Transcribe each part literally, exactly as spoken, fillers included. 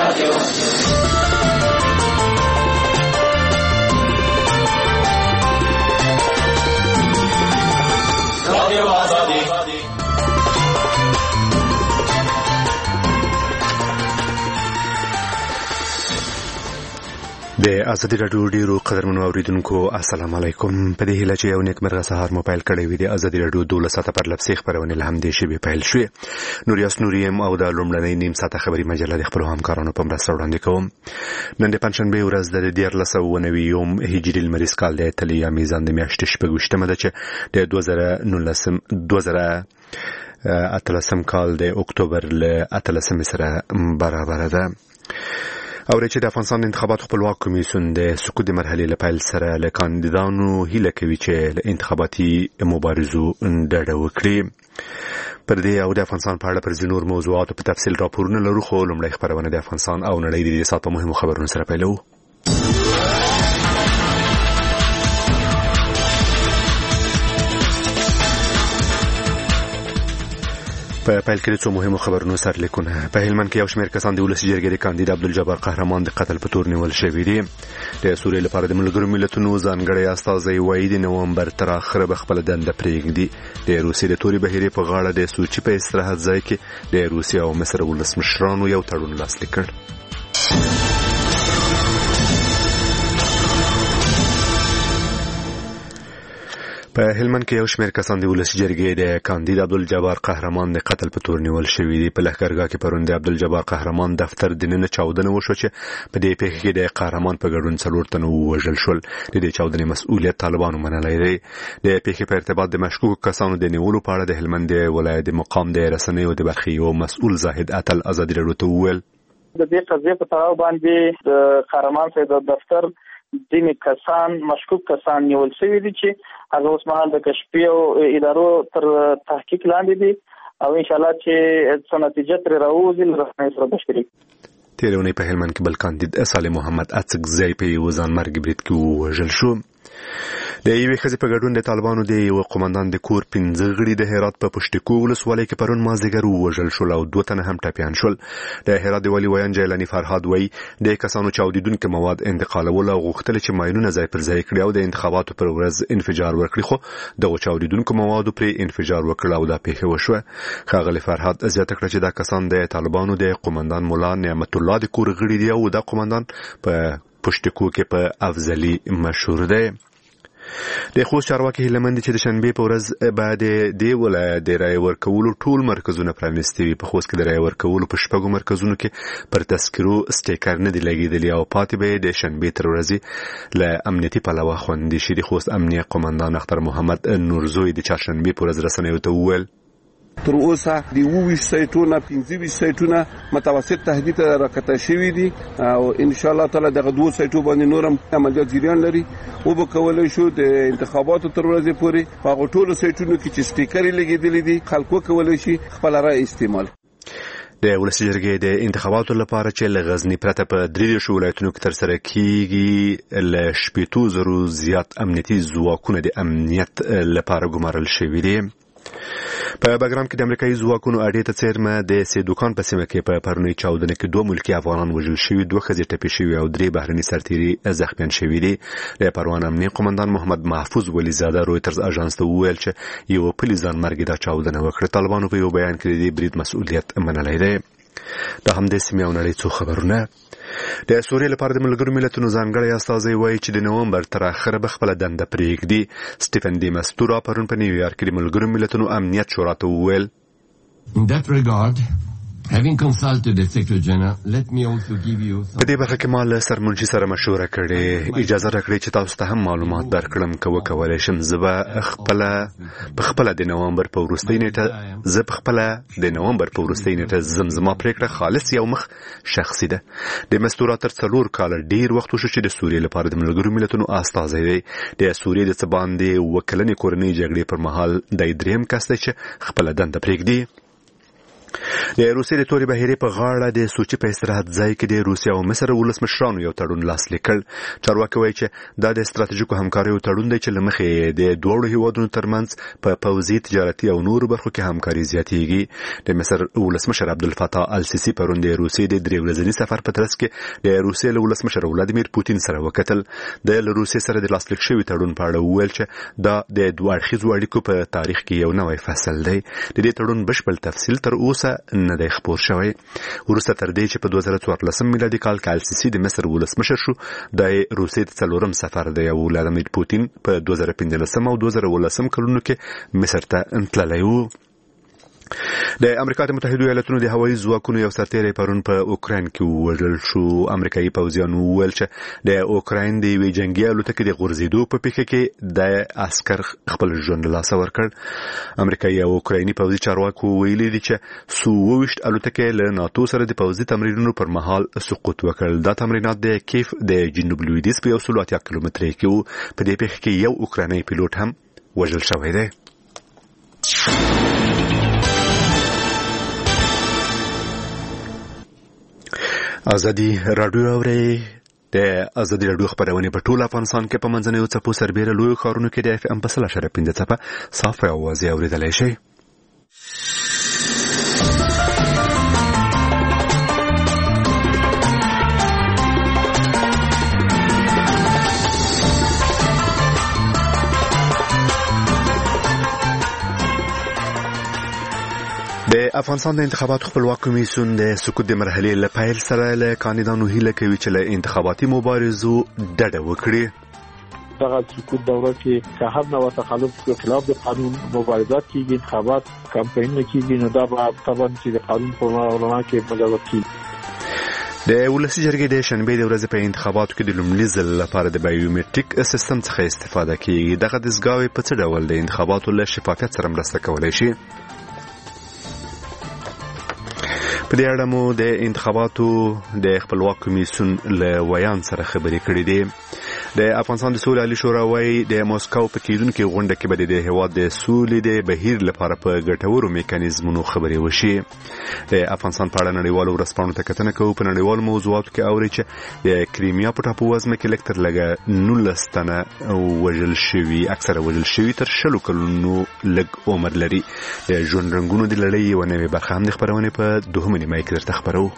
د ازادي راډیو ډیرو قدرمنو اوریدونکو السلام علیکم. په دې هیله چې یو نیک مرغه سهار مو پیل کړی وي د ازادي راډیو دولس ساعته پر لپسې خبرونه له همدې شی پیل شوې. نوریاس نوریم او د لومړنۍ نیم ساعته خبري مجله د خپل همکارانو په مرسته وړاندې کوم. نن د پنځشنبه ورځ د دیارلس او نوي هجري لمریز کال د تلیا میزان د میاشتې شپږویشتمه ده چې د دوه زره نولسم دوه زره اتلسم کال د اکتوبر له اتلسم سره برابر ده. او چې د افغانستان انتخابات خپلواک کمیسیون د سقوط د مرحلې لپاره سره له کاندیدانو هیله کوي چې له انتخاباتي مبارزو ډډه وکړي. پر دې او د افغانستان په اړه پر ځینو موضوعاتو په تفصیل راپورونه لرو، خو لومړی خبرونه د افغانستان او نړۍ د دې سات په مهمو خبرونو سره پیلو. په پیل کې څو مهمو خبرونو سره لیکونه. په هلمند کې یو شمېر کسان د ولسي جرګې د کاندید عبدالجبار قهرمان د قتل په تور نیول شوي دي. د سوریې لپاره د ملګرو ملتونو ځانګړی استازی وایي د نومبر تر اخره به خپله دنده پرېږدي. د روسیې د تورې بهیرې په غاړه د سوچي په استراحت ځای کې د روسیې او مصر ولسمشرانو یو تړون لاسلیک کړ. په هلمند کې یو شمېر کسان د ولسي جرګې د کاندید عبدالجبار قهرمان د قتل په تور نیول شوي دي. په لښکرګاه کې پرون د عبدالجبار قهرمان دفتر دننه چاودنه وشوه چې په دې پیښه کې د قهرمان په ګډون څلور تنه ووژل شول. د دې چاودنې مسؤلیت طالبانو منلی دی. د پیښې په ارتباط د مشکوکو کسانو د نیولو په اړه د هلمند ولایت مقام د رسنیو د برخې یو مسؤل زاهد اتل ازادي راډیو ته وویل د دې قضیې په تړاو باندې د قهرمان صاحب د دفتر ځینې کسان مشکوک کسان نیول شوي دي چې هغه اوس مهال د کشفي او ادارو تر تحقیق لاندې دي او انشاءالله چې څه نتیجه ترې راوځي له رسنیو سره به شریک. تېره اونۍ په هلمند کې بل کاندید صالح محمد اڅکزی په یو ځانمرګي برید کې ووژل شو. د یوې ښځې په ګډون د طالبانو د یو قومندان د کور پنځه غړي د هرات په پشتکو ولسوالۍ کې پرون مازدیګر ووژل شول او دوه تنه هم ټپیان شول. د هرات د والي ویان جیلاني فرهاد وایي د کسانو چاودیدونکي مواد انتقالول او غوښتل چې ماینونه ځای پر ځای کړي او د انتخاباتو پر ورځ انفجار ورکړي، خو دغه چاودیدونکو موادو پرې انفجار وکړ او دا پیښه وشوه. ښاغلي فرهاد زیاته کړه چې دا کسان د طالبانو د قومندان مولا نعمت الله د کور غړي دي او دا قومندان په پشتکو کې په افضلي مشهور دی. د خوست چارواکي هیلمند چې د شنبې په ورځ بعد د ولایت د رای ورکولو ټول مرکزونه پرانیستي وي. په خوست کې د رای ورکولو په شپږو مرکزونو کې پر تذکرو سټیکر نه دی لګېدلی او پاتې به د شنبې تر ورځې له امنیتي پلوه خوندي شي. د خوست امنیه قومندان اختر محمد نورزوی د چهارشنبې په ورځ رسنیو ته وویل تر اوسه د اوویشت سایټونه پنځه ویشت سایټونه متوسط تهدید راکته شوي دي او ان شاء الله تعالی دغه دوه سایټو باندې نورم عملیات جریان لري او به کولای شو د انتخاباتو تر ورځې پورې په هغه ټولو سایټونو کې چې سټیکرې لګېدلې دي خلکو کولای شي خپل رای استعمال. د ولسي جرګې د انتخاباتو لپاره چې له غزني پرته په درې دېرشو ولایتونو کې ترسره کیږي له شپېتو زرو زیات امنیتي ځواکونه د امنیت لپاره ګمارل شوي دي. په بګرام کې د امریکایي ځواکونو اډې ته څیرمه د سیدوکان په سیمه کې په پرونی چاودنه کې دوه ملکی افغانان وژل شوي، دوه ښځې ټپي شوي او درې بهرني سرتیري زخمیان شوي دي. د پروان امنیه قومندان محمد محفوظ ولیزاده رویترز اژانس ته وویل چې یو پلي ځانمرګي دا چاودنه وکړه. طالبانو په یو بیان کې د برید مسؤلیت منلی دی. دا هم د سیمې او نړۍ څو خبرونه. د سوریې لپاره د ملګرو ملتونو ځانګړی استازی وایي چې د نومبر تر اخره به خپله دنده پرېږدي. سټیفن ډي مستورا پرون په نیویارک کې د ملګرو ملتونو امنیت شورا ته وویل In that regard, having consulted the Secretary General, let me also give you some... په دې برخه کې ما له سرمنشي سره مشوره کړې. اجازه راکړئ چې تاسو ته هم معلومات درکړم که وکولی شم. زه به خپله په خپله د نومبر په وروستۍ نیټه زه په خپله د نومبر په وروستۍ نیټه ځم. زما پرېکړه خالص یو مخ شخصي ده. د مستورا تر څلور کاله ډېر وخت وشو چې د سوریې لپاره د ملګرو ملتونو استازی دی. د سوریې د څه باندې اووه کلنې کورنۍ جګړې پر مهال دی درېیم کس دی چې خپله دنده پرېږدي. د روسیې د تورې بهیرې په غاړه د سوچي په استراحت ځای کې د روسیا او مصر ولسمشرانو یو تړون لاسلیک کړ. چارواکي وایي چې دا د استراتیژیکو همکاریو تړون دی چې له مخې د دوه هیوادونو ترمنځ په پوځي، تجارتي او نورو برخو کې همکاري زیاتېږي. د مصر ولسمشر عبدالفتاح السیسی پرون د روسیې د درې ورځني سفر په ترڅ کې د روسیې له ولسمشر ولادیمیر پوتین سره وکتل. د روسیې سره د لاسلیک شوي تړون په اړه وویل چې دا د دوه اړخیزو اړیکو په تاریخ کې یو نوی فصل دی. د دې تړون بشپړ تفصیل تر اوسه نه دی خپور شوی. وروسته تر دې چې په دوه زره څوارلسم میلادي کال کې السیسی د مصر ولسمشر شو، د روسیې د څلورم سفر دی او ولادیمیر پوتین په دوه زره پنځلسم او دوه زره اوولسم کلونو کې مصر ته تللی و. د امریکا د متحده ایالاتونو د هوایي ځواکونو یو سرتیری پرون په اوکراین کې ووژل شو. امریکایي پوځیانو وویل چې د اوکراین د یوې جنگي الوتکې د غورځېدو په پیښه کې د عسکر خپل ژوند له لاسه ورکړ. امریکایي او اوکرایني پوځي چارواکو ویلي دي چې څو اوویشت الوتکې له ناتو سره د پوځي تمرینونو پر مهال سقوط وکړل. دا تمرینات د کیف د جنوب لویدیځ په یو سل اتیا کیلومترۍ کې وو. په دې پیښه کې یو اوکرایني پیلوټ هم وژل شوی دی. ازادي رادیو اوري د ازادي رادیو خبرونه په ټول افغانستان کې په منځنیو څپو سربېره لوی ښارونو کې د اف ام په سل اشاره پنځه څپه صاف اواز اوریدلای شي. د افغانستان د انتخاباتو خپلواک کمیسیون د سقوط د مرحلې له پیل سره له کاندیدانو هیله کوي چې له انتخاباتي مبارزو ډډه وکړي. دغه سقوط دوره کې که هر نوع تخلف په خلاف د قانون مبارزات کیږي، انتخابات کمپاین کیږي، نو دا به طبعا چې د قانون په وړاندې کې مجازات کیږي. د ولسی جرګې د شنبې د ورځې په انتخاباتو کې د لومړي ځل لپاره د بایومټریک سیستم څخه استفاده کیږي. دغه دستګاوې په څه ډول د انتخاباتو له شفافیت سره مرسته کولای شي؟ په دې اړه مو د انتخاباتو د خپلواک کمیسیون له ویان سره خبرې کړې دي. د افغانستان د سولې عالی شورا وايي د موسکو په کېدونکو غونډه کې به د هیواد د سولې د بهیر لپاره په ګټورو میکانیزمونو خبرې وشي. د افغانستان په اړه نړیوالو ورځپاڼو ته کتنه کوو. په نړیوالو موضوعاتو کې اوري چې د کریمیا په ټاپووزمه کې لکتر لګه نولس تنه وژل شوي، اکثره وژل شوي تر شلو کلونو لږ عمر لري. د ژوند رنګونو د لړۍ یوه نوې برخه هم د خپرونې په دوهمه نیمه کې درته خبرو.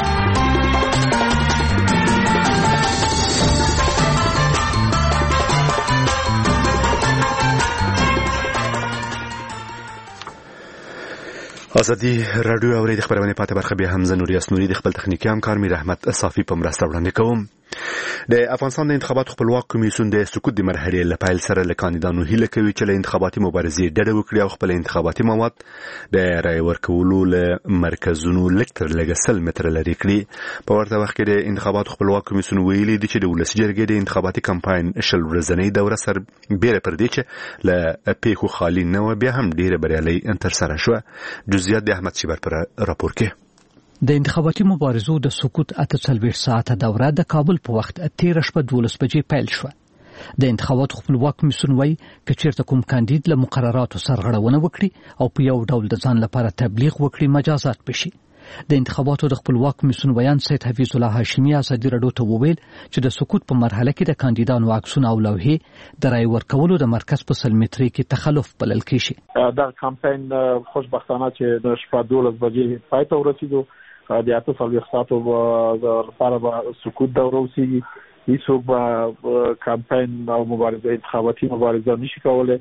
ازادي رادیو اوري د خبرونه پاتې برخه به حمزه نوري اسنوري د خپل تخنیکی همکار میر احمد صافي په مرسته وړاندې کوم. د افغانستان د انتخاباتو خپلواک کمیسیون د سقوط د مرحلې له پیل سره له کاندیدانو هیله کوي چې له انتخاباتي مبارزې ډډه وکړي او خپل انتخاباتي مواد د رای ورکولو له مرکزونو لکتر لږ سل متره لري کړي. په ورته وخت کې د انتخاباتو خپلواک کمیسیون ویلي دی چې د ولسی جرګې د انتخاباتي کمپاین شل ورځنۍ دوره سر بیره پر دی چې له پیښو خالی نه و، بیا هم ډیره بریالي تر سره شو. جزئیات د احمد شیبر پر راپور کې. د انتخاباتي مبارزو د سقوط اته څلوېښت ساعته دوره د کابل په وخت تیره شپه دولس بجې پیل شوه. د انتخاباتو خپلواک کمیسیون وايي که چیرته کوم کاندید له مقرراتو سرغړونه وکړي او په یو ډول د ځان لپاره تبلیغ وکړي مجازات بشي. د انتخاباتو د خپلواک کمیسیون ویان سید حفیظ الله هاشمي ازادي رادیو ته وویل چې د سقوط په مرحله کې د کاندیدانو عکسونه او لوحې د رای ورکولو د مرکز په سل متري کې تخلف بلل کېږي. دا کمپاین خوشبختانه چې د شپه دولس بجې پای ته ورسېدو، د اته څلوېښت ساعتو لپاره به سقوط دوره وسیږي. هیڅوک به کمپاین او مبارزه انتخاباتي مبارزه نشي کولی.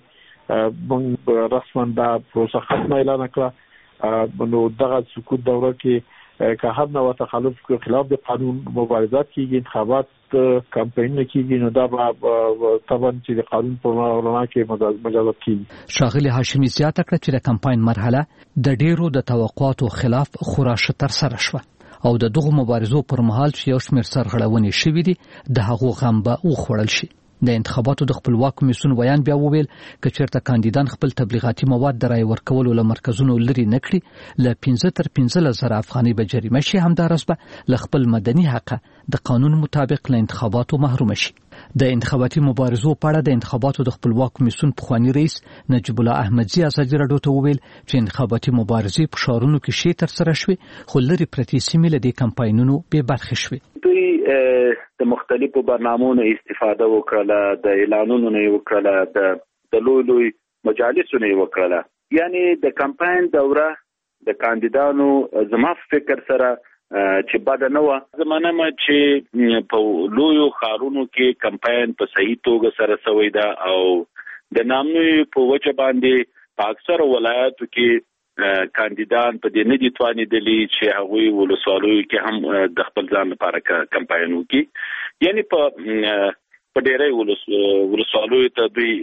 موږ رسما دا پروسه ختمه اعلان کړه. نو دغه سقوط دوره کې که هر نوع تخلف خلاف د قانون مبارزات کیږي، انتخابات کمپاین کیږي، نو دا به طبعا چې د قانون په وړاندې کې مجازات کیږي. شاغلي هاشمي زیاته کړه چې د کمپاین مرحله د ډیرو د توقعاتو خلاف خورا ښه ترسره شوه او د دغو مبارزو پر مهال چې یو شمېر سرغړونې شوې دي د هغو غم به وخوړل شي. د انتخاباتو د خپلواک کمیسیون ویان بیا وویل که چیرته کاندیدان خپل تبلیغاتي مواد د رای ورکولو له مرکزونو لري نه کړي، له پنځه تر پنځلس زره افغانۍ به جریمه شي، همداراز به له خپل مدني حقه د قانون مطابق له انتخاباتو محروم شي. د انتخاباتي مبارزو په اړه د انتخاباتو د خپلواک کمیسیون پخوانی رئیس نجیب الله احمدزي ازادي راډیو ته وویل چې انتخاباتي مبارزې په ښارونو کې شی تر سره شوې خو لري پرتې سیمې له دې کمپاینونو بې برخې شوې. دوی د مختلفو برنامهونو استفاده وکړه، د اعلانونو نه وکړه، د لوی لوی مجالسو نه وکړه. یعنی د کمپاین دوره د کاندیدانو زما فکر سره چې بعد نو زمانه ما چې په لویو خارونو کې کمپاین په صحیح توګه سره سوی دا او د نامنوي په وجه باندې په اکثر ولایتو کې کاندیدان په دې نه دي توانیدلي چې هغوی ولسوالیو کې هم د خپل ځان لپاره کمپاین وکړي. یعنی په په ډېرې ولسوالیو ته دوی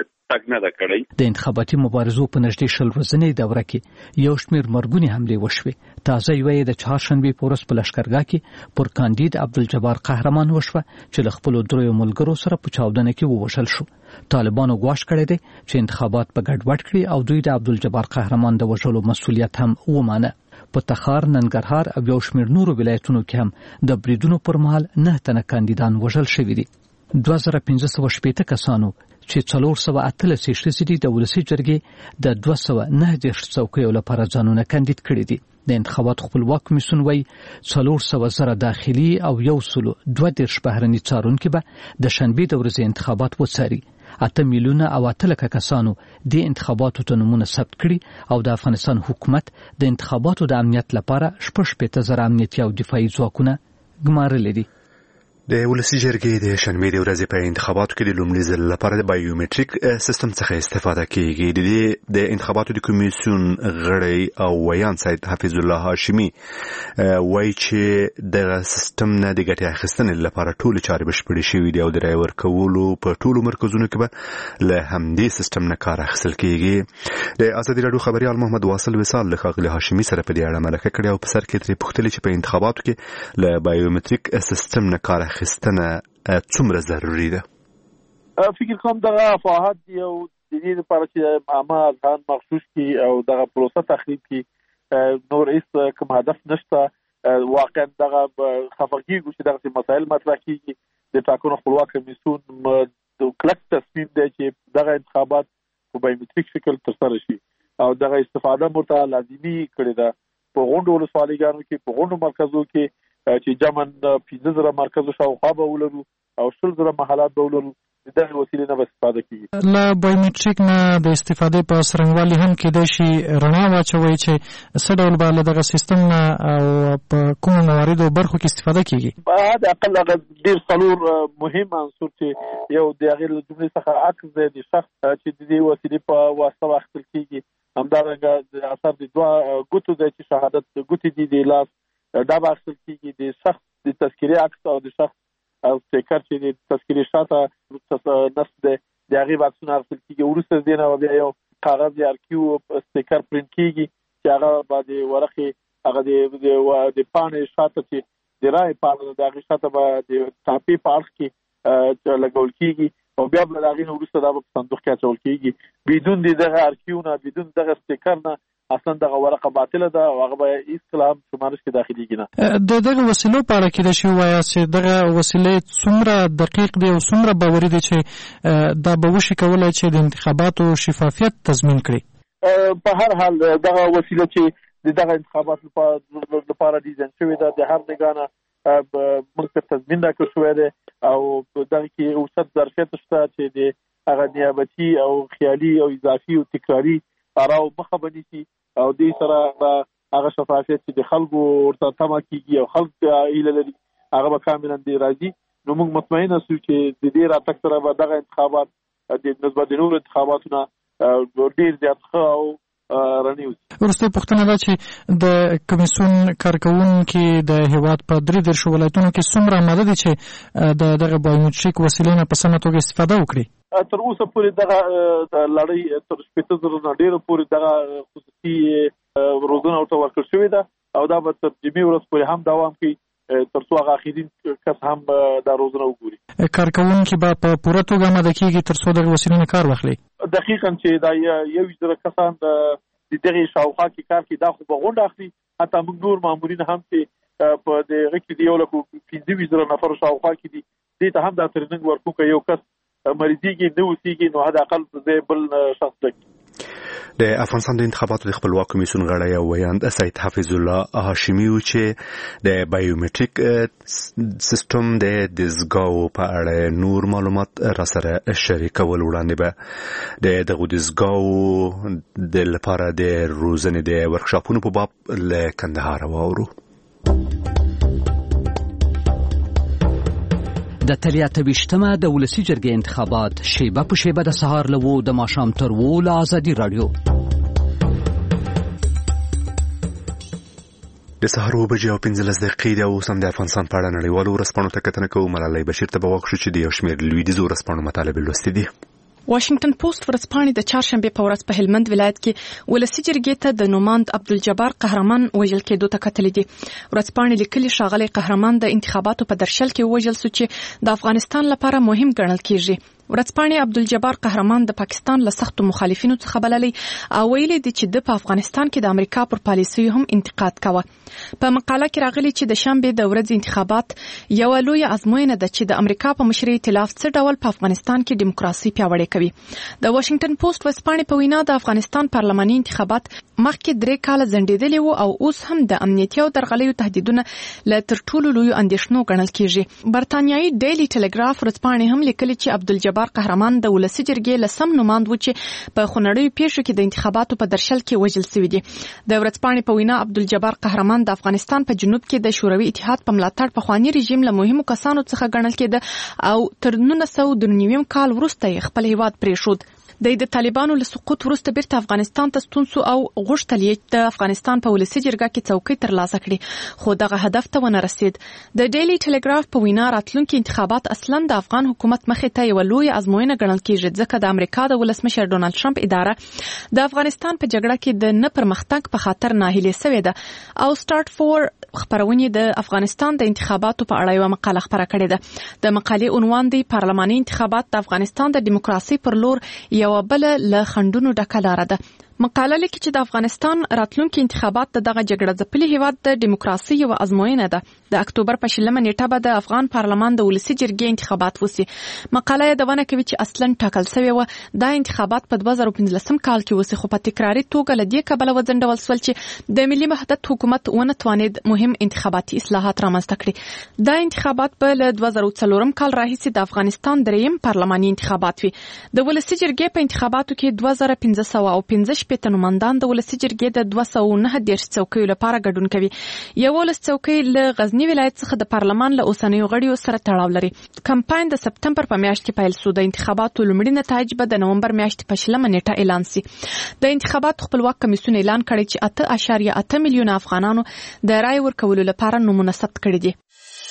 د انتخاباتي مبارزو په نږدې شل ورځنۍ دوره کې یو شمېر مرګونې حملې وشوې. تازه یوه یې د چهارشنبې په ورځ په لښکرګاه کې پر کاندید عبدالجبار قهرمان وشوه چې له خپلو دریو ملګرو سره په چاودنه کې ووژل شو. طالبانو ګواښ کړی دی چې انتخابات به ګډوډ کړي او دوی د عبدالجبار قهرمان د وژلو مسؤلیت هم ومانه. په تخار، ننګرهار او یو شمېر نورو ولایتونو کې هم د بریدونو پر مهال نه تنه کاندیدان وژل شوي دي. دوه زره پنځه سوه شپېته کسانو چې څلور سوه اتلس یې ښځې دي د ولسي جرګې د دوه سوه نهه دېرش څوکیو لپاره ځانونه کاندید کړي دي. د انتخاباتو خپلواک کمیسیون وایي څلور سوه زره داخلي او یو سلو دوه دېرش بهرني څارونکي به د شنبې د ورځې انتخابات وڅاري. اته میلیونه او اته لکه کسانو د انتخاباتو ته نومونه ثبت کړي او د افغانستان حکومت د انتخاباتو د امنیت لپاره شپږ شپېته زره امنیتي او دفاعي ځواکونه ګمارلي دي. د ولسي جرګې د شنبې د ورځې په انتخاباتو کې د لومړي ځل لپاره د بایومټریک سیستم څخه استفاده کیږي. د دې د انتخاباتو د کمیسیون غړی او ویان سید حفیظ الله هاشمی وایي چې د سیستم نه د ګټې اخیستنې لپاره ټول چارې بشپړې شوې دي او د رای ورکولو په ټولو مرکزونو کې به له همدې سیستم نه کار اخیستل کیږي. د ازادي راډیو خبريال محمد واصل وصال له ښاغلي هاشمی سره په دې اړه مرکه کړې او په سر کې ترې پوښتنه چې په انتخاباتو کې له بایومټریک سیستم نه کار اخیستنه څومره ضروري ده. فکر کوم دغه افواهات یو د دې لپاره چې عامه ځان مخصوص کی او دغه پروسه تخریب کی نور هیڅ کوم هدف نشته. واقعا دغه خفقېږي چې دغه مسایل مطرح کیږي. د ټاکنو خپلواک کمیسیون د کلک تصمیم دی چې دغه انتخابات په بایومټریک شکل ترسره شي او دغه استفاده مرته لازمي کړې ده. په غونډو ولسوالیګانو کې په غونډو مرکزو کې چې جمن پنځه زره مرکزو شاوخوا به ولرو او شل زره محلات به ولرو دغه وسیلې نه به استفاده کیږي. له بایومټریک نه د استفادې په څرنګوالي هم کېدای شي رڼا واچوي چې څه ډول به له دغه سیستم نه او په کومو مواردو برخو کې استفاده کیږي. په د اقل هغه ډېر څلور مهم عنصر چې یو د هغې له جملې څخه عکس دی د شخص چې د دې وسیلې په واسطه واخیستل کیږي. همدارنګه د اثر د دوه ګوتو دی چې شهادت ګوتې دي د لاس دا به اخیستل کیږي. د شخص د تذکرې عکس او د شخص او سټیکر چې د تذکرې شاته نصب دی د هغې به عکسونه اخیستل کیږي. وروسته د دې نه بیا یو کاغذ یا ارکیو سټیکر پرنټ کیږي چې هغه به د ورقې هغه د پاڼې شاته چې د رایې پاڼه د هغې شاته به د ټاپې په اړخ کې لګول کیږي او بیا به د هغې نه وروسته دا به په صندوق کې اچول کیږي. بدون د دغه ارکیو نه بدون دغه سټیکر نه اصلا دغه ورقه باطله ده او هغه به هیڅ کله هم شمارش کې داخليږي نه. د دغه وسیلو په اړه کې د شی وایي چې دغه وسیلې څومره دقیق دي او څومره باوري دي چې دا به وشي کولای چې د انتخاباتو شفافیت تضمین کړي. په هر حال دغه وسیله چې دغه انتخاباتو لپاره ډیزاین شوې ده د هر نگانه موږ ته تضمین راکړل شوی دی او دغه کې اوسط ظرفیت شته چې د هغه نیابتي او خیالي او اضافي او تکراري اراو مخه بنيسي او دې سره هغه شفافیت چې د خلکو ورته تمه کیږي او خلک ایله لري هغه به کاملا دی راځي. نو موږ مطمئن اوسو چې د دې راتګ سره به دغه انتخابات د نسبت د نور انتخاباتونه ډېر زیات ښه او رڼي وي. وروسته پوښتنه ده چې د کمیسیون کارکوونکي د هیواد په درې دېرشو ولایتونو کې څومره آماده دي چې د دغه بایومټریک وسیلې نه په سمه توګه استفاده وکړي. تر اوسه پورې دغه لړۍ تر شپېته زره نه ډېره پورې دغه خصوصي روزنه ورته ورکړل شوې ده او دا به تر جمعې ورځ پورې هم دوام کوي تر څو هغه اخرین کس هم دا روزنه وګوري. کارکوونکي به په پوره توګه آماده کیږي تر څو دغه وسیلې نه کار واخلي. دقیقاً چې دا یو زره کسان د دغه شاوخوا کې کار کوي دا خو به غونډه اخلي. حتی موږ نور مامورین هم چې په دغه کې دی یو لکه پنځه زره نفر شاوخوا کې دي دې ته هم دا ترننګ ورکو که یو کس مریضیږي نه اوسېږي نو حد اقل د بل شخص ټاکي. د افغانستان د انتخاباتو د خپلواک کمیسیون غړی او ویاند سید حفیظ الله هاشمي و چې د بایومټریک سیستم د دزګاو په اړه نور معلومات را سره شریکول وړاندې به د دغه دزګاو د لپاره د روزنې د ورکشاپونو په باب له کندهار واورو. د تلیاته ویشتمه د ولسی جرګې انتخابات شیبه په شیبه د سهار لوو د ماښام تر وو له ازادي رادیو. د سهار اوه بجې او پنځلس دقیقې د اوس هم د افغانستان په اړه نړیوالو ورځپاڼو ته کتنه کوو. ملالۍ بشیر ته به وغوښتو چې د یو شمېر لویدیځو ورځپاڼو مطالب لوستي دي. واشنگټن پوسټ ورځپاڼې د چهارشنبه په ورځ په هلمند ولایت کې ولسی جرګې ته د نوماند عبدالجبار قهرمان وژل کېدو ته کتلې دي. ورځپاڼې لیکلي ښاغلی قهرمان د انتخاباتو په درشل کې وژل شو چې د افغانستان لپاره مهم ګڼل کېږي. ورځپاڼې عبدالجبار قهرمان د پاکستان له سختو مخالفینو څخه بللی او ویلي دي چې د په افغانستان کې د امریکا پر پالیسۍ هم انتقاد کاوه. په مقاله کې راغلي چې د شنبې د ورځې انتخابات یو لوی ازموینه ده چې د امریکا په مشرۍ ائتلاف څه ډول په افغانستان کې دیموکراسي پیاوړې کوي. د واشنگټن پوسټ ورځپاڼې په وینا د افغانستان پارلماني انتخابات مخکې درې کاله ځنډېدلي وو او اوس هم د امنیتي او درغلیو تهدیدونه له تر ټولو لویو اندېښنو ګڼل کېږي. برتانیایي ډیلی ټلګراف ورځپاڼې هم لیکلي چې عبدالجبار قهرمان د ولسی جرګې له سم نوماند و چې په خونړیو پیښو کې د انتخاباتو په درشل کې وژل شوی دی. د ورځپاڼې په وینا عبدالجبار قهرمان د افغانستان په جنوب کې د شوروي اتحاد په ملاتړ پخوانی رژیم له مهمو کسانو څخه ګڼل کېده او تر نولس سوه درې نوي کال وروسته یې خپل هیواد پرېښود. د طالبانو له سقوط وروسته بیرته افغانستان ته ستون شو او غوښتل یې د افغانستان په ولسی جرګه کې څوکۍ ترلاسه کړي خو دغه هدف ته ونه رسید. د ډیلی ټلګراف په وینا راتلونکي انتخابات اصلا د افغان حکومت مخې ته یو لوی ازموینه ګڼل کېږي ځکه د امریکا د ولسمشر ډونالد ټرمپ اداره د افغانستان په جګړه کې د نه پرمختګ په خاطر ناهیلې شوې ده او سٹارټ فور خبرونه د افغانستان د انتخاباتو په اړه یو مقاله خبره کړې ده. د مقالې عنوان دی پارلماني انتخابات د افغانستان د دیموکراسي پر لور یو بل له خندونو ډکه لاره ده. مقاله لیکي چې د افغانستان راتلونکي انتخابات د دغه جګړه ځپلي هیواد د دیموکراسي یو ازموینه ده. د اکتوبر په شلمه نیټه به د افغان پارلمان د ولسی جرګې انتخابات وسی. مقاله یادونه کوي چې اصلا ټاکل شوی و دا انتخابات په دوه زره پنځلسم کال کې وسی خو په تکراري توګه له دې کبله وځنډول شول چې د ملي وحدت حکومت ونه توانید مهم انتخاباتي اصلاحات رامنځته کړي. دا انتخابات په له دوه زره څلورم کال راهیسې د افغانستان دریم پارلماني انتخابات وي. د ولسی جرګې په انتخاباتو کې دوه زره پنځه سوه او پنځه شپېته نوماندان د ولسی جرګې د دوه سوه نهه دېرش څوکیو لپاره ګډون کوي. یولس څوکۍ له غزنی ولایت څخه د پارلمان له اوسنیو غړیو سره تړاو لري. کمپاین د سپتمبر په میاشت کې پیل شو. د انتخاباتو لومړي نتایج به د نومبر میاشتې په شلمه نیټه اعلان شي. د انتخاباتو خپلواک کمیسیون اعلان کړی چې اته اعشاریه اته میلیونه افغانانو د رای ورکولو لپاره نومونه ثبت کړي دي.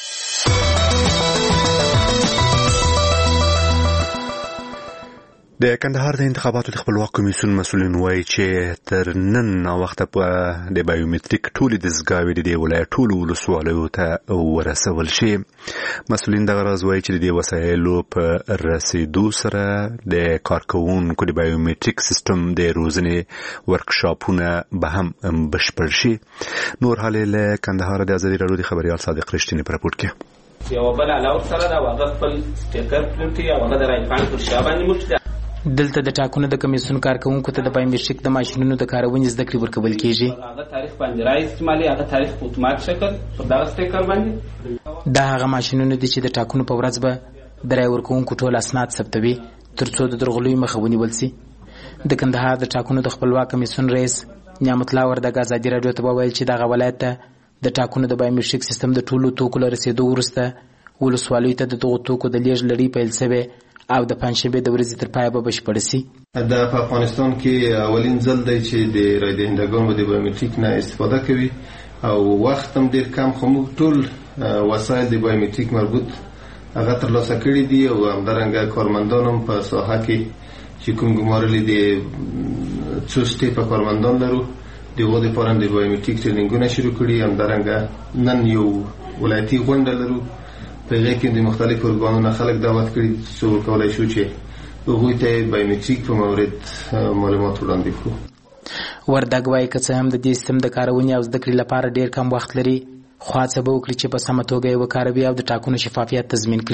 د کندهار د انتخاباتو د خپلواک کمیسیون مسؤلین وایي چې تر نن وخته په د بایومټریک ټولې دستګاوې د ولایت ټولو ولسوالیو ته ورسول شي. مسؤلین دغه راز وایي چې د وسایلو په رسیدو سره د کارکوونکو د بایومټریک سیستم د روزنې ورکشاپونه به هم بشپړ شي. نور حال له کندهار د ازادي رادیو د خبريال صادق رښتینی په راپور کې یو بل علاوه سره دا وغه خپل سټیکر پرنټي او هغه د رایفان پر شابه نیمه دلته د ټاکنو د کمیسیون کارکونکو ته د بایومټریک د ماشینونو د کارونې زده کړې ورکول کیږي. هغه تاریخ باندې راځي استعمالي هغه تاریخ په اتومات شکل پر دغه سټیکر باندې دا هغه ماشینونه دي چې د ټاکنو په ورځ به د رای ورکوونکو ټول اسناد ثبتوي ترڅو د درغلیو مخه ونیول شي. د کندهار د ټاکنو د خپلواک کمیسیون رئیس نعمت الله وردګ ازادي رادیو ته وویل چې دغه ولایت ته د ټاکنو د بایومټریک سیستم د ټولو توکو له رسیدو وروسته ولسوالیو ته د دغو توکو د لیږد لړۍ پیل شوې او د پنځشنبې د ورځې تر پایه به بشپړ شي. د په افغانستان کې اولین ځل دی چې د رای دهندګانو د بایومټریک نه استفاده کوي او وخت هم ډېر کم خو موږ ټول وسایل د بایومټریک مربوط هغه ترلاسه کړي دي او همدارنګه کارمندان هم په ساحه کې چې کوم ګمارلي دي څو سټیپه کارمندان لرو دغه لپاره د بایومټریک ټریننګونه شروع کړي. همدارنګه نن یو ولایتي غونډه لرو په هغه کې د مختلفو ارګانونو خلک دعوت کړي چې وکولای شو چې هغوی ته بایومټریک په مورد معلومات وړاندې کړو. وردګ وایي که څه هم د دې سیستم د کارونې او زده کړې لپاره ډېر کم وخت لري خو هڅه به وکړي چې په سمه توګه یې وکاروي او د ټاکنو شفافیت تضمین کړي.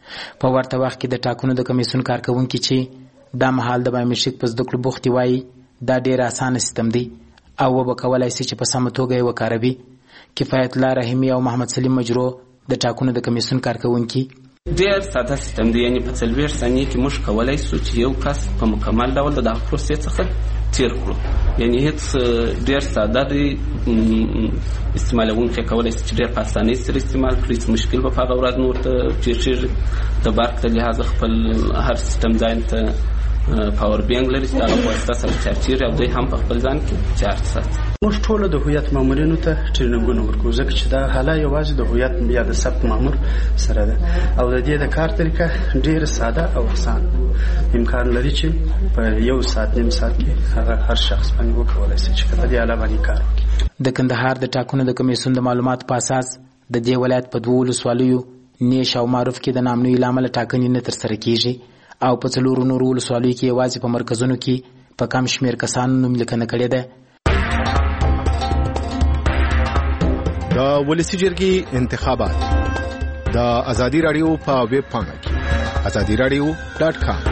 په ورته وخت کې د ټاکنو د کمیسیون کارکونکي چې دا مهال د بایومټریک په زده کړو بوختي وایي دا ډیر اسانه سیستم دی او وبه کولای شي چې په سمه توګه یې وکاروي. کفایت الله رحیمي او محمد سلیم مجرو د ټاکنو د کمیسیون کارکونکي ډیر ساده سیستم دی، یعنی په څلوېښت ثانیې کې موږ کولی شو چې یو کس په مکمل ډول د دغه پروسې څخه تیر کړو. یعنی هیڅ ډیر ساده دی، استعمالوونکی کولی شي چې ډیر په اسانۍ سره استعمال کړي، هیڅ مشکل به په هغه ورځ نه ورته تېرېږي. د برق د لحاظه خپل هر سیستم ځان ته پاور بینک لري چې هغه په واسطه سره چارج کېږي او دوی هم په خپل ځان کې چارج ساتي. موږ ټول د هویت مامورینو ته ټریننګونه ورکوو ځکه چې دا حاله یوازې د هویت یا د ثبت مامور سره ده او د دې د کار طریقه ډیره ساده او اسان امکان لري چې په یو ساعت نیم ساعت کې هغه هر شخص باندې وکولای شي چې په دې اړه باندې کار وکړي. د کندهار د ټاکنو د کمیسیون د معلوماتو په اساس د دې ولایت په دوه ولسوالیو نیش او معروف کې د نامنوي لامل ټاکنې نه ترسره کیږي او په څلورو نورو ولسوالیو کې یوازې په مرکزونو کې په کم شمېر کسانو نوم لیکنه کړې ده. د ولسی جرګې انتخابات د ازادي رادیو په ویب پاڼه کې ازادي رادیو ډاټ کام.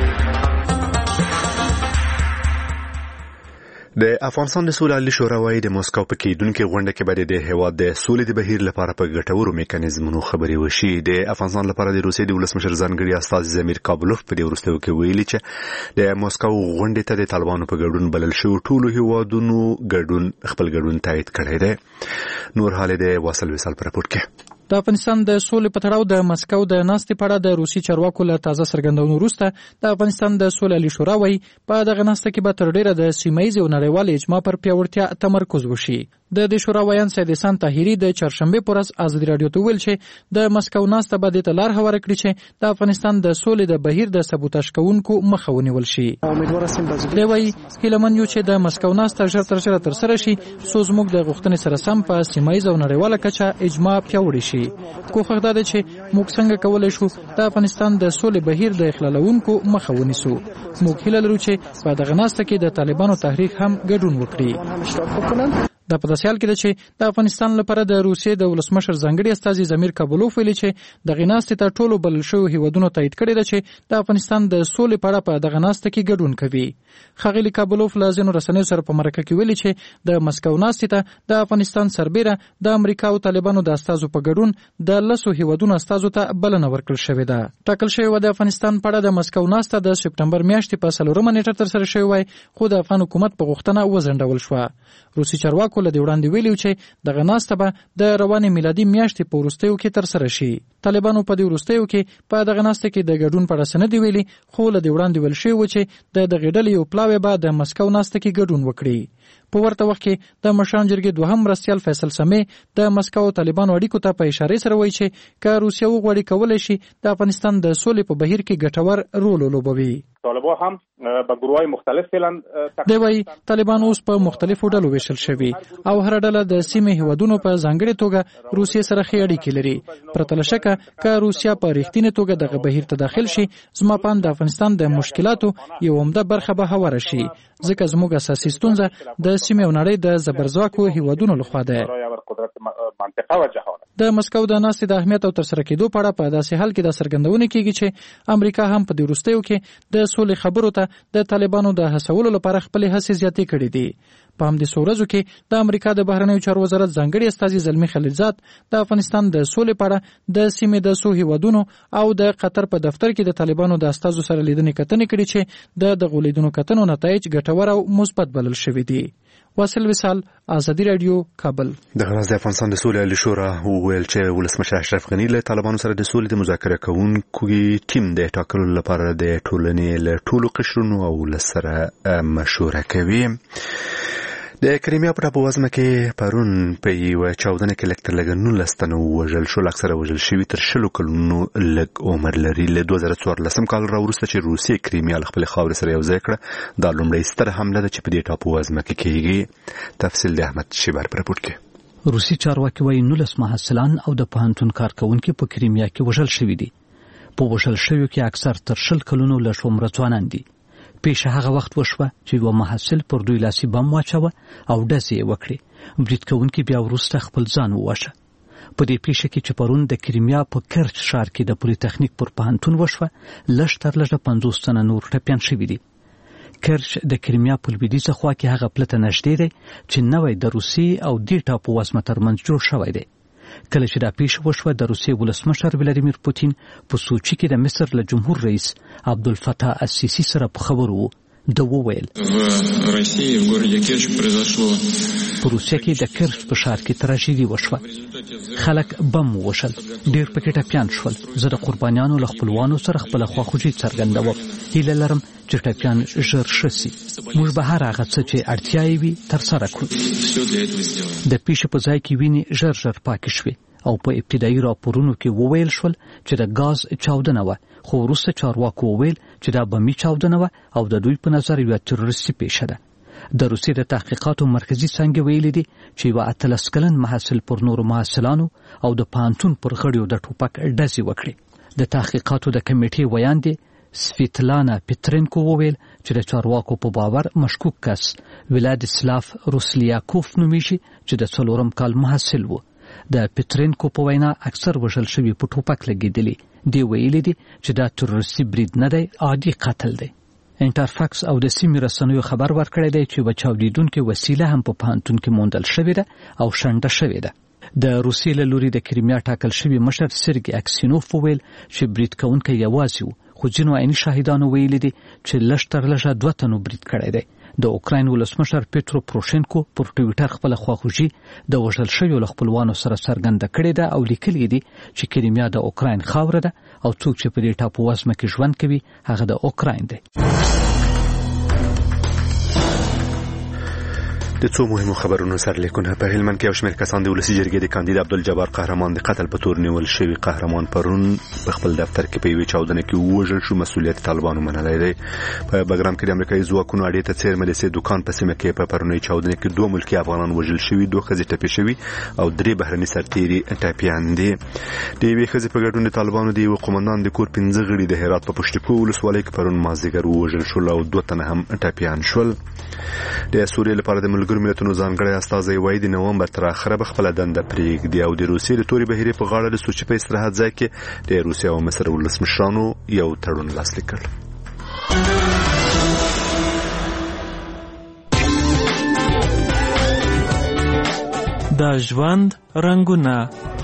د افغانستان د سولې عالی شورا وايي د موسکو په کېدونکو غونډه کې باندې د هیواد د سولې د بهیر لپاره په ګټورو میکانیزمونو خبرې وشي. د افغانستان لپاره د روسیې د ولسمشر ځانګړي استازي زمیر کابلوف په دې وروستیو کې ویلي چې د موسکو غونډې ته د طالبانو په ګډون بلل شو ټولو هیوادونو ګډون خپل ګډون تایید کړی دی. نور حال د واصل وصال پر راپور کې د افغانستان د سولې په تړاو د مسکو د ناستې په اړه د روسي چارواکو له تازه څرګندونو وروسته د افغانستان د سولې عالی شورا وايي په دغه ناسته کې به تر ډیره د سیمه ییز او نړیوال اجماع پر پیاوړتیا تمرکز وشي. د دې شورا ویان سید احسان طاهری د چهارشنبه پر ورځ ازادي رادیو ته ویل چې د مسکو ناسته به د تلار هواره کړی چې د افغانستان د سولې د بهیر د سبوتاژ کوونکو مخه ونیول شي. دی وايي هیلمن یو چې د مسکو ناسته ژر تر ژره تر سره شي څو زموږ د غوښتنې سره سم په سیمه ییز او نړیواله کچه اجماع پیاوړی شي. کوښښ دا دی چې موږ څنګه کولی شو د افغانستان د سولې بهیر د اخلالونکو مخه ونیسو. موږ هیله لرو چې په دغه ناسته کې د طالبانو تحریک هم ګډون وکړي. د په داسې حال کې ده چې د افغانستان لپاره د روسیې د ولسمشر ځانګړي استازي زمیر کابلوف ویلي چې دغه ناستې ته ټولو بلل شویو هیوادونو تایید کړی ده چې د افغانستان د سولې په اړه په دغه ناسته کې ګډون کوي. ښاغلي کابلوف له ځینو رسنیو سره په مرکه کې ویلي چې د مسکو ناستې ته د افغانستان سربیره د امریکا او طالبانو د استازو په ګډون د لسو هیوادونو استازو ته بلنه ورکړل شوې ده. ټاکل شوې وه د افغانستان په اړه د مسکو ناسته د سپټمبر میاشتې په څلورمه نیټه ترسره شوې وای خو د افغان حکومت په غوښتنه وځنډول شوه. روسي چارواکو له دې وړاندې ویلي چې دغه ناسته به د روانې میلادي میاشتې په وروستیو کې ترسره شي. طالبانو په دې وروستیو کې په دغه ناسته کې د ګډون په اړه څه نه دي ویلي خو له دې وړاندې ویل شوي وو چې د دغې ډلې یو پلاوی به د مسکو ناسته کې ګډون وکړي. په ورته وخت کې د مشران جرګې دوهم مرستیال فیصل سمې د مسکو او طالبانو اړیکو ته په اشاره سره وایي چې که روسیه وغواړي کولی شي د افغانستان د سولې په بهیر کې ګټور رول ولوبوي. طالبان هم به گروه‌های مختلف فعلا دی وايي طالبان اوس په مختلفو ډلو ویشل شوي او هر ډله د سیمې هیوادونو په ځانګړې توګه روسیې سره ښې اړیکې لري. پرته له شکه که روسیه په رښتینې توګه دغه بهیر ته داخل شي زما په اند د افغانستان د مشکلاتو یو عمده برخه به هواره شي ځکه زموږ اساسي ستونزه د سیمې او نړۍ د زبرځواکو هیوادونو لخوا ده. د مسکو د ناستې د اهمیت او ترسره کېدو په اړه په داسې حال کې دا څرګندونه کیږي چې امریکا هم په دې وروستیو کې د سولې خبرو ته د طالبانو د هڅولو لپاره خپلې هڅې زیاتې کړې دي. په همدې څو ورځو کې د امریکا د بهرنیو چارو وزارت ځانګړي استازي زلمي خلیلزاد د افغانستان د سولې په اړه د سیمې د څو هیوادونو او د قطر په دفتر کې د طالبانو د استازو سره لیدنې کتنې کړې چې د دغو لیدنو کتنو نتایج ګټور او مثبت بلل شوي دي. واصل وصال ازادي رادیو کابل. د غرض د افغانستان د سولې عالی شورا وویل چې ولسمشر اشرف غنی له طالبانو سره د سولې د مذاکره کوونکو ټیم د ټاکلو لپاره د ټولنې له ټولو قشرونو او لسره مشوره کوي. د کریمیا په ټاپووزمه کې پرون په یوه چاودنه کې لږ تر لږه نولس تنه ووژل شول. اکثره وژل شوي تر شلو کلونو لږ عمر لري. له دوه زره څوارلسم کال راوروسته چې روسیې کریمیا له خپلې خاورې سره یو ځای کړه دا لومړۍ ستره حمله ده چې په دې ټاپووزمه کې کېږي. تفصیل د احمد شیبر په راپور کې. روسي چارواکي وايي نولس محصلان او د پوهنتون کارکونکي په کریمیا کې وژل شوي دي. په وژل شویو کې اکثر تر شل کلونو له عمره ځوانان دي. پیش هغه وخت وشوه چې یو محصل پر دوی لاسي بم واچوه او ډزې یې وکړې. برید کوونکي بیا وروسته خپل ځان وواژه. په دې پیښه کې چې پرون د کریمیا په کرچ ښار کې د پولی تخنیک پر پوهنتون وشوه لږ تر لږه پنځوس تنه نور ټپیان شوي دي. کرچ د کریمیا په لویدیځه خوا کې هغه پلته نږدې دی چې نوی د روسیې او دې ټاپو وزمه ترمنځ جوړ شوی دی. کله چې دا پیښه وشوه د روسیې ولسمشر ولادیمیر پوتین په سوچي کې د مصر له جمهور رئیس عبدالفتاح السیسی سره په خبرو وو. د وویل په روسیه کې د کرچ په ښار کې تراژیدي وشوه. خلک بم ووژل، ډېر پکې ټپیان شول. زه د قربانیانو له خپلوانو سره خپله خواخوږي څرګندوم. هیله لرم چې ټپیان ژر ښه سي. موږ به هر هغه څه چې اړتیا یې وي ترسره کړو. د پیښې په ځای کې وینې ژر ژر پاکې شوې او په ابتدایي راپورونو کې وویل شول چې د غاز چاودنه وه، خو وروسته چارواکو وویل چې دا بمي چاودنه وه او د دوی په نظر یوه تروریستي پیښه ده. د روسیې د تحقیقاتو مرکزي څانګې ویلي دي چې یوه اتلس کلن محصل پر نورو محصلانو او د پوهنتون پر غړیو د ټوپک ډزې وکړې. د تحقیقاتو د کمیټې ویاندې سفیتلانا پیترینکو وویل چې د چارواکو په باور مشکوک کس ولادیسلاف روسلیاکوف نومیږي چې د څلورم کال محصل و. د پیترینکو په وینا اکثر وژل شوي په ټوپک لګېدلي. دی ویلي دي چې دا تروریستي برید نه دی، عادي قتل دی. انټرفاکس او د سیمې رسنیو خبر ورکړی دی چې یوه چاودېدونکې وسیله هم په پوهنتون کې موندل شوې ده او شنډه شوې ده. د روسیې له لوري د کریمیا ټاکل شوي مشر سرګي اکسینوف وویل چې برید کوونکی یوازې و، خو ځینو عیني شاهدانو ویلي دي چې لږ تر لږه دوه تنو برید کړی دی. د اوکراین ولسمشر پیټرو پروشینکو پر ټویټر خپله خواخوږي د وژل شویو له خپلوانو سره څرګنده کړې ده او لیکلي دي چې کریمیا د اوکراین خاوره ده او څوک چې په دې ټاپو وزمه کې ژوند کوي هغه د اوکراین دی. د څو مهمو خبرونو سرلیکونه. په هلمند کې یو شمېر کسان د ولسي جرګې د کاندید عبدالجبار قهرمان د قتل په تور نیول شوي قهرمان پرون په خپل دفتر کې په یوې چاودنه کې ووژل شو. مسؤلیت طالبانو منلی دی. په بګرام کې د امریکایي ځواکونو اډې ته څیرمه د سې دوکان په سیمه کې په پرونۍ چاودنه کې دوه ملکي افغانان وژل شوي، دوه ښځې ټپي شوي او درې بهرني سرتیري ټپیان دي. د یوې ښځې په ګډون د طالبانو د یوه قومندان د کور پنځه غړي د هرات په پشتکو ولسوالۍ کې پرون مازدیګر ووژل شول او دوه تنه هم ټپیان شول. د سوریې لپاره د ملګرو ملتونو ځانګړی استازی وایي د نومبر تر اخره به خپله دنده پرېږدي او د روسیې د تورې بهیرې په غاړه د سوچي په استراحت ځای کې د روسیې او مصر ولسمشرانو یو تړون لاسلیک کړ. د ژوند رنګونه.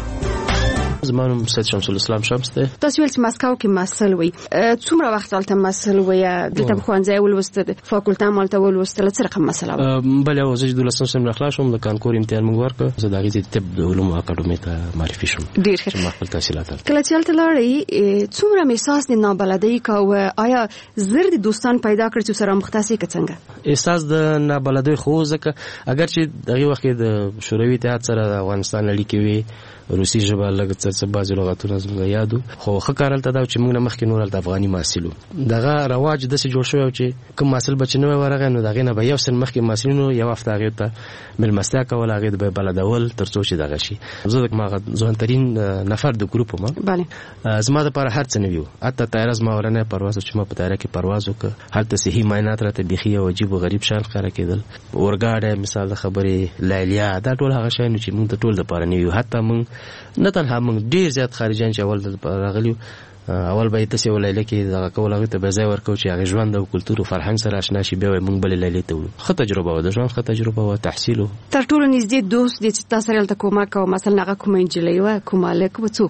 زما نوم سید شمس الاسلام شمس دی. تاسو ول چې مسکو کې مسل وي، څومره وخت ولته مسل وي؟ دلته په خوانځي ولوسته فاکولټه مالته ولوسته څه رقم مسله؟ بل او زه د لسم سم اخلاص شوم د کانکور امتحان موږ ورکړ. زه د غزي طب د علومو اکاډمي ته معرفي شوم. ډیر ښه. ما خپل تحصیلات کله چې تل لړۍ څومره احساس د نابلدۍ کا او آیا زر د دوستان پیدا کړ چې سره مختصي کڅنګ احساس د نابلدۍ خو ځکه اگر چې دغه وخت د شوروي اتحاد سره افغانستان اړیکې وي، روسي ژبه لږ څه بعض لغاتونه زموږ یادو، خو ښه کار هلته دا چې موږ نه مخکې نور هلته افغاني محصلو. دغه رواج داسې جوړ شوی چې کوم محصل به چې نوی ورغی نو د هغې نه به یو سل مخکې محصلینو یو هفته هغې ته مېلمستیا کول، هغې ته به یې بلدول تر څو چې دغه شي. زه د هغه ځوانترین نفر د ګروپ وم. زما دپاره هر څه نوي وو. حتی طیاره زما اولنی پرواز چې ما په طیاره کې پرواز وکړ، هلته صحي معاینات راته بیخي یو عجیب و غریب شیان ښکاره کېدل. اورګاډی مثال د خبرې لیلیا، دا ټول هغه شیان چې موږ د ټول دپاره نوي وو. حتی موږ نه تنها موږ ډیر زیات خارجان چې اول راغلي اول به تاسو ولایله کې دغه کول هغه ته به ځای ورکو چې هغه ژوند او کلتور او فرهنګ سره آشنا شي. بیا موږ بل لایله ته ورو. خه تجربه و د ژوند خه تجربه او تحصیل. تر ټولو نږدې دوست دې تاسو سره ته کومه کو مثلا هغه کومه انجلۍ و کومه لک و څوک؟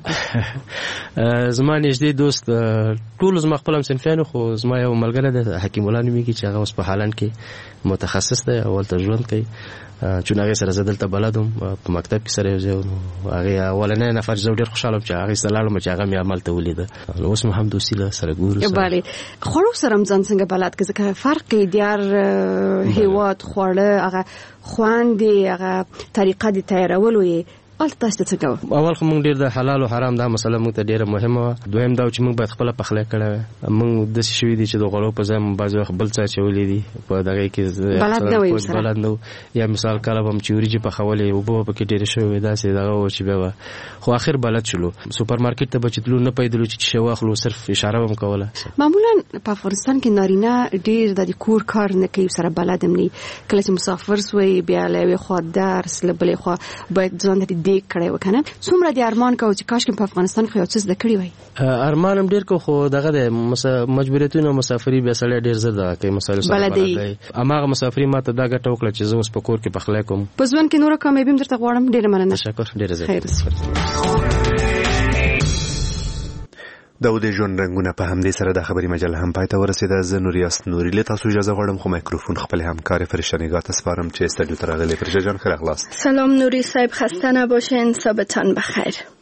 زما نږدې دوست ټول زما خپل صنفیانو، خو زما یو ملګری د حکیم الله نومېږي چې هغه اوس په هالند کې متخصص دی، اول ته ژوند کوي. چون هغه سره زدل ته بلدم په مکتب کې سره یو هغه اولنې نفر زو ډیر خوشاله چې هغه سلام چې هغه مې عمل ته ولید. اوس مو هم دوستي له سره ګورو سره. بله خورو سره ځان څنګه بلد کې ځکه فرق دیار هیواد خوړه هغه خواندې هغه طریقه دي تیارولو یې اول تاسو څه کوو؟ اول خو موږ ډیر د حلال او حرام دا مسله موږ ته ډیره مهمه و. دویم دا چې موږ باید خپل پخلی کړو. موږ د شوی دي چې د غړو په ځای بعض وخت بل څه چولې دي په دغه کې بلد نه وي سره بلد نو یا مثال کله هم چې وريجي په خولې او په کې ډیره شوی دا سي دغه و چې بیا خو اخر بلد شلو. سوپر مارکیټ ته بچتلو نه پیدلو چې شی واخلو صرف اشاره هم کوله. معمولا په افغانستان کې نارینه ډیر د کور کار نه کوي سره بلد هم نه. کله چې مسافر سوی بیا له خو درس لبلې خو باید ځان د دې کړی وکنه څومره د ارمان کو چې کاش کې په افغانستان کې یو څه د کړی وای ارمان هم ډیر کو خو دغه د مجبوریتونو مسافری به سړی ډیر زړه ده کې مسایل سره باندې اماغه مسافری ماته دا ګټه وکړه چې زه اوس په کور کې پخلی کوم په ځوان کې نور کامیابی هم درته غواړم ډیر مننه تشکر ډیر زیات د ودې ژوند رنگونه په همدې سره د خبري مجله هم پای ته ورسېده. زه نوریاس نوري له تاسو اجازه غواړم خو مایکروفون خپل همکار فرشته نگاه ته سپارم چې استودیو ته راغلي. فرشته جان خیر اخلاص. سلام نوری صاحب، خسته نباشین، صبحتان بخیر.